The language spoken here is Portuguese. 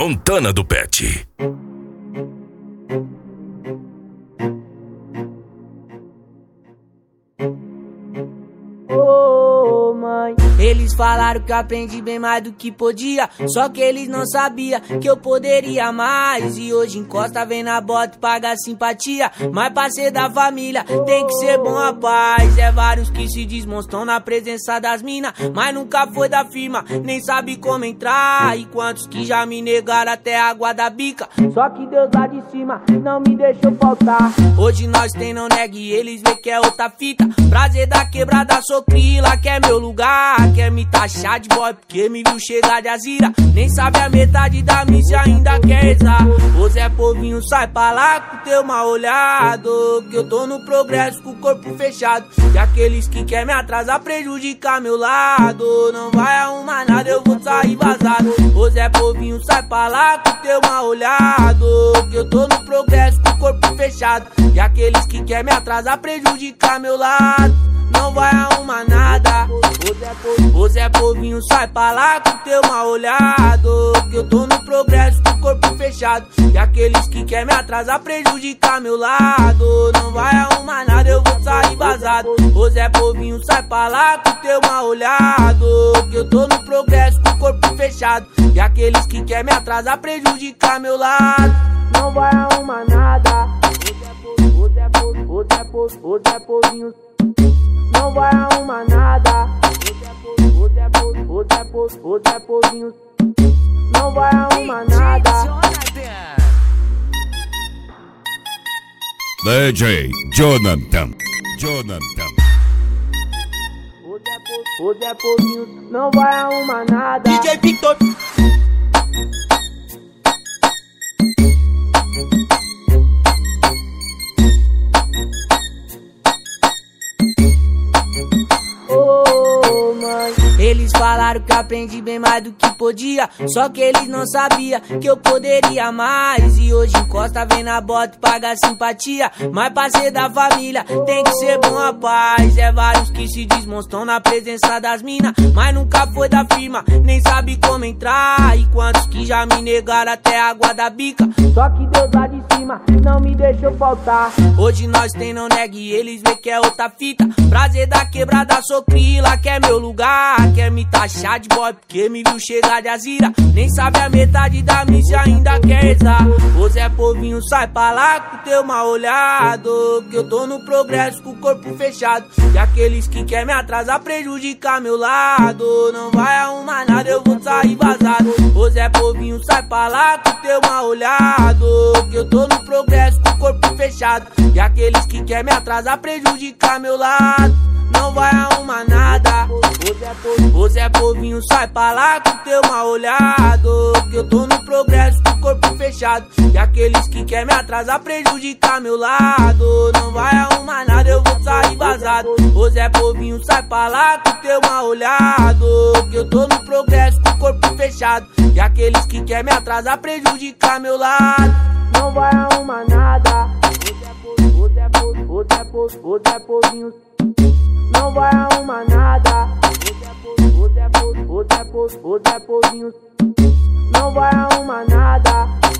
Montana do Pet. Ô mãe, eles falaram que eu aprendi bem mais do que podia, só que eles não sabiam que eu poderia mais. E hoje encosta, vem na bota e paga simpatia, mas pra ser da família tem que ser bom rapaz. É vários que se desmonstram na presença das mina, mas nunca foi da firma, nem sabe como entrar. E quantos que já me negaram até a água da bica, só que Deus lá de cima não me deixou faltar. Hoje nós tem não negue, eles vê que é outra fita. Prazer da quebrada, sou crila, quer meu lugar. Quer me taxar de boy porque me viu chegar de azira. Nem sabe a metade da missa, ainda quer rezar. Ô Zé Povinho, sai pra lá com teu mal olhado, que eu tô no progresso com o corpo fechado. E aqueles que quer me atrasar, prejudicar meu lado, não vai arrumar nada, eu vou sair vazado. Ô Zé Povinho, sai pra lá com teu mal olhado, que eu tô no progresso com o corpo fechado. E aqueles que quer me atrasar, prejudicar meu lado, não vai arrumar nada. Ô Zé Povinho, sai pra lá com teu mal olhado, que eu tô no progresso com o corpo fechado. E aqueles que quer me atrasar, prejudicar meu lado, não vai arrumar nada, eu vou sair vazado. Ô Zé Povinho, sai pra lá com teu mal olhado, que eu tô no progresso com o corpo fechado. E aqueles que quer me atrasar, prejudicar meu lado, não vai arrumar nada. Ô Zé Povinho, não vai arrumar nada. Ô Zé Povinho, não vai arrumar nada. DJ Jonathan. Ô Zé Povinho, não vai arrumar nada. DJ Victor. Eles falaram que eu aprendi bem mais do que podia, só que eles não sabiam que eu poderia mais. E hoje encosta, vem na bota e paga simpatia, mas pra ser da família tem que ser bom rapaz. É vários que se desmonstram na presença das mina, mas nunca foi da firma, nem sabe como entrar. E quantos que já me negaram até a água da bica, só que Deus lá de cima não me deixou faltar. Hoje nós tem não negue, eles vê que é outra fita. Prazer da quebrada, sou crila, quer meu lugar. Quer me taxar de boy porque me viu chegar de azira. Nem sabe a metade da missa, ainda quer rezar. Ô Zé Povinho, sai pra lá com teu mal olhado, que eu tô no progresso com o corpo fechado. E aqueles que quer me atrasar, prejudicar meu lado, não vai arrumar nada, eu vou sair vazado. Ô Zé Povinho, sai pra lá com teu mal olhado, que eu tô no progresso com o corpo fechado. E aqueles que quer me atrasar, prejudicar meu lado, não vai arrumar nada. Ô Zé Povinho, sai pra lá com teu mal olhado, que eu tô no progresso com o corpo fechado. E aqueles que quer me atrasar, prejudicar meu lado, não vai arrumar nada, eu vou sair vazado. Ô Zé Povinho, sai pra lá com teu mal olhado, que eu tô no progresso com o corpo fechado. E aqueles que quer me atrasar, prejudicar meu lado, não vai arrumar nada. Ô Zé Povinho, não vai arrumar nada. Ô Zé Povinho, não vai arrumar nada.